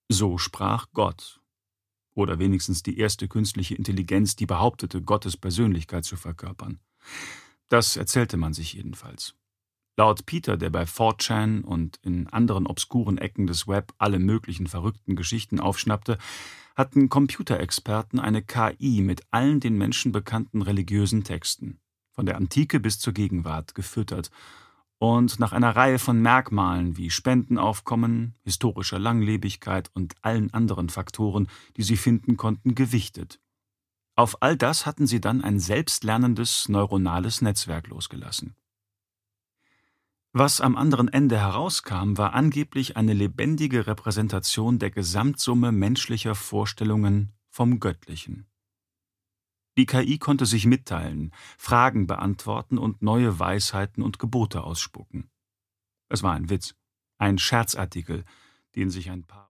So sprach Gott. Oder wenigstens die erste künstliche Intelligenz, die behauptete, Gottes Persönlichkeit zu verkörpern. Das erzählte man sich jedenfalls. Laut Peter, der bei 4chan und in anderen obskuren Ecken des Web alle möglichen verrückten Geschichten aufschnappte, hatten Computerexperten eine KI mit allen den Menschen bekannten religiösen Texten, von der Antike bis zur Gegenwart, gefüttert und nach einer Reihe von Merkmalen wie Spendenaufkommen, historischer Langlebigkeit und allen anderen Faktoren, die sie finden konnten, gewichtet. Auf all das hatten sie dann ein selbstlernendes neuronales Netzwerk losgelassen. Was am anderen Ende herauskam, war angeblich eine lebendige Repräsentation der Gesamtsumme menschlicher Vorstellungen vom Göttlichen. Die KI konnte sich mitteilen, Fragen beantworten und neue Weisheiten und Gebote ausspucken. Es war ein Witz, ein Scherzartikel, den sich ein paar